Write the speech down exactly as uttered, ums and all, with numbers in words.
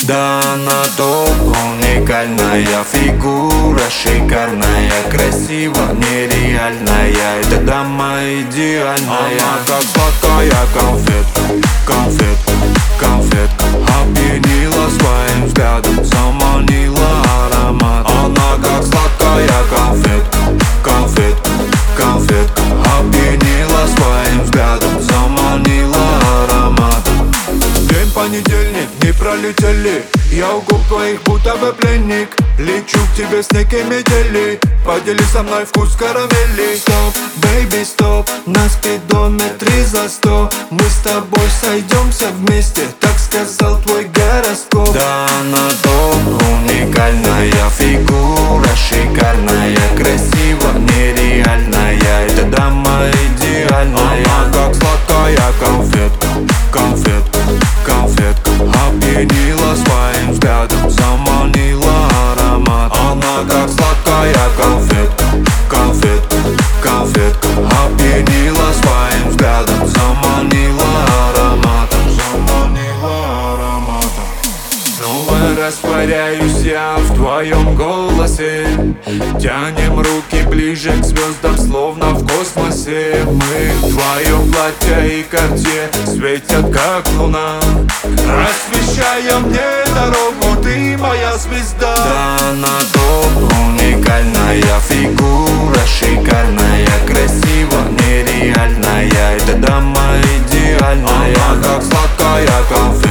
Да она топ, уникальная фигура, шикарная, красиво, нереальная. Эта дама идеальная. Она как сладкая конфетка, конфетка, конфетка. Опьянила своим взглядом, заманила аромат. Она как сладкая конфетка, конфетка, конфетка. Опьянила своим взглядом, заманила аромат. День понедельник, не пролетели, я у губ твоих будто бы пленник. Лечу к тебе с некой метели, поделись со мной вкус карамели. Стоп, бэйби, стоп, на спидометре за сто. Мы с тобой сойдемся вместе, так сказал твой гороскоп. Да она топ, уникальная фигура, шикарная, красиво, нереальная. Эта дама идеальная. Она как сладкая конфетка, конфетка, конфетка. Опьянила своим взглядом, заманила аромат. Она как сладкая конфетка, конфетка, конфетка. Опьянила своим взглядом, заманила ароматом, заманила ароматом. Снова растворяюсь я в твоем голосе. Тянем руки ближе к звездам, словно в космосе. Мы в твоем платье и карте светят как луна, освещая мне дорогу, ты моя звезда. Да она топ, уникальная фигура, шикарная, красиво, нереальная. Эта дама идеальная. Она как сладкая конфетка,